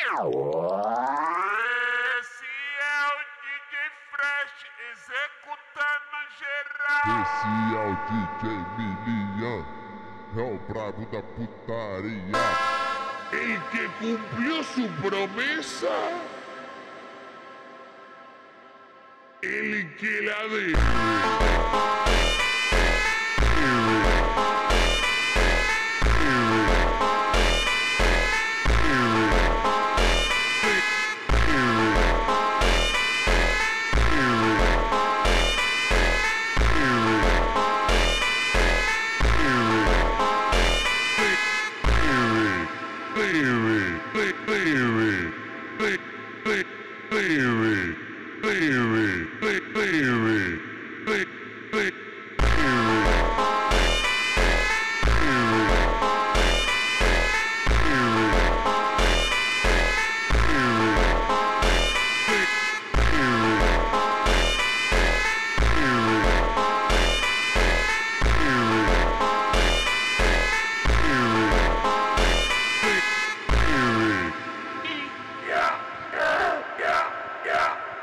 Esse é o DJ Fresh executando geral. Esse é o DJ Milian, é o brabo da putaria. Ele que cumpriu sua promessa, ele que la debe.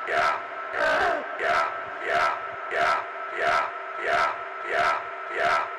Yeah.